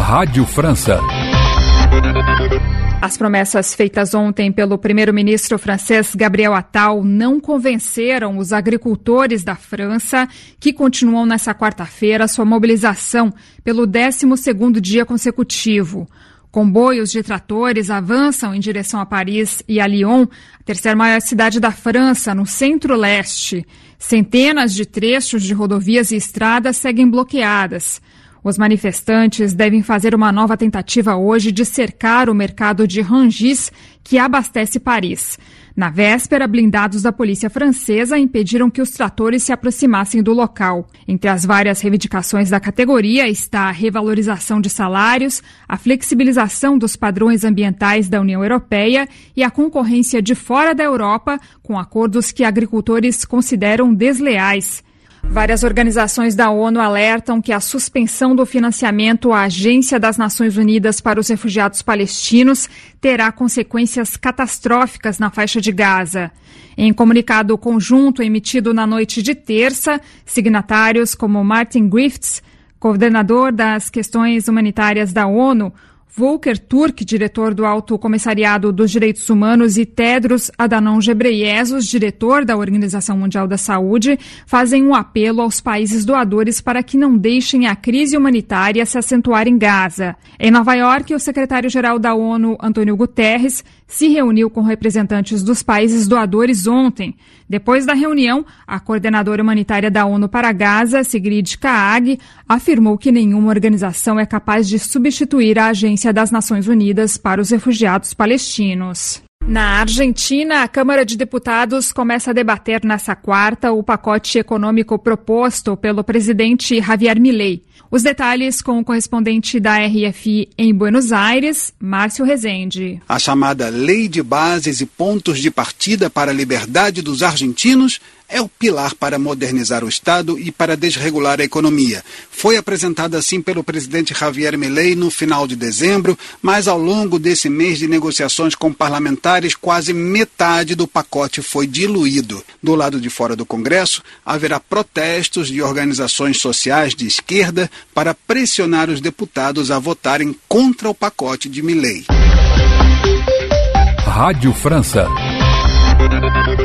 Rádio França. As promessas feitas ontem pelo primeiro-ministro francês Gabriel Attal não convenceram os agricultores da França, que continuam nessa quarta-feira sua mobilização pelo 12º dia consecutivo. Comboios de tratores avançam em direção a Paris e a Lyon, a terceira maior cidade da França, no centro-leste. Centenas de trechos de rodovias e estradas seguem bloqueadas. Os manifestantes devem fazer uma nova tentativa hoje de cercar o mercado de Rungis, que abastece Paris. Na véspera, blindados da polícia francesa impediram que os tratores se aproximassem do local. Entre as várias reivindicações da categoria está a revalorização de salários, a flexibilização dos padrões ambientais da União Europeia e a concorrência de fora da Europa, com acordos que agricultores consideram desleais. Várias organizações da ONU alertam que a suspensão do financiamento à Agência das Nações Unidas para os Refugiados Palestinos terá consequências catastróficas na faixa de Gaza. Em comunicado conjunto emitido na noite de terça, signatários como Martin Griffiths, coordenador das questões humanitárias da ONU, Volker Turk, diretor do Alto Comissariado dos Direitos Humanos, e Tedros Adhanom Ghebreyesus, diretor da Organização Mundial da Saúde, fazem um apelo aos países doadores para que não deixem a crise humanitária se acentuar em Gaza. Em Nova York, o secretário-geral da ONU, Antônio Guterres, se reuniu com representantes dos países doadores ontem. Depois da reunião, a coordenadora humanitária da ONU para Gaza, Sigrid Kaag, afirmou que nenhuma organização é capaz de substituir a Agência das Nações Unidas para os Refugiados Palestinos. Na Argentina, a Câmara de Deputados começa a debater nesta quarta o pacote econômico proposto pelo presidente Javier Milei. Os detalhes com o correspondente da RFI em Buenos Aires, Márcio Rezende. A chamada Lei de Bases e Pontos de Partida para a Liberdade dos Argentinos é o pilar para modernizar o Estado e para desregular a economia. Foi apresentada assim pelo presidente Javier Milei no final de dezembro, mas ao longo desse mês de negociações com parlamentares, quase metade do pacote foi diluído. Do lado de fora do Congresso, haverá protestos de organizações sociais de esquerda para pressionar os deputados a votarem contra o pacote de Milei. Rádio França.